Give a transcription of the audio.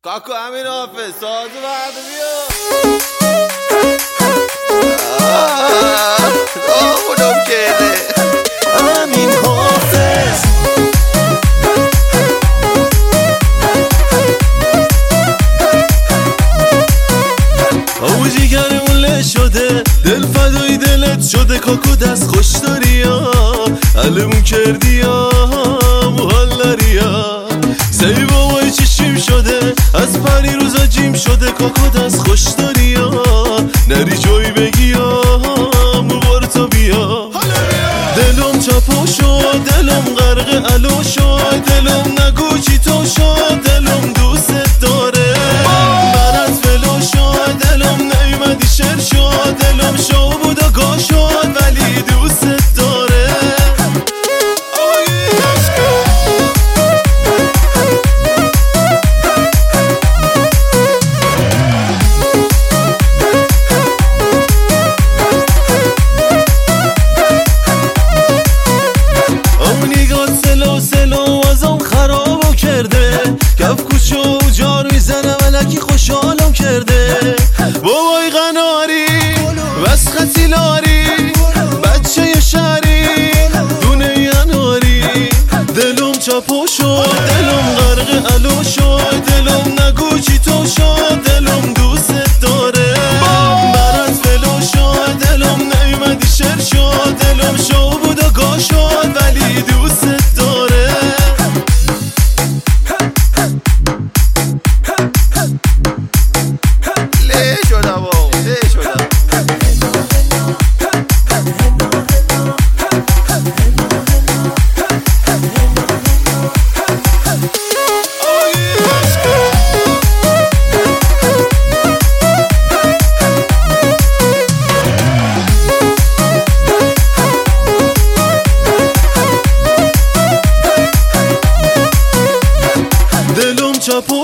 کاکو امین حافظ سازو بعد بیا خودم کرده امین حافظ او جیگرمون له شده دل فدای دلت شده کاکو دست خوش داری یا علمون کردی یا محلری یا سی بابای چشیم شده از پری روزا جیم شده کاکو دست خوش داری یا نری جایی بگی یا مبارتا بیا دلم چپا شد دلم غرق علو شد دلم نگو چی تو شد دلم دوست داره برات فلو شد دلم نیمدی شر شد دلم شو بود و گا شد ولی دوست داره خوشحالم کرده بابای قناری بس خطی لاری بچه شهری دونه یناری دلم چپا شد دلم غرق علو شد دلم نگو چی تو شد دلم دوست داره برات فلو شد دلم نیمدی شر شد دلم شو بود و گا شد ولی دوست داره چپا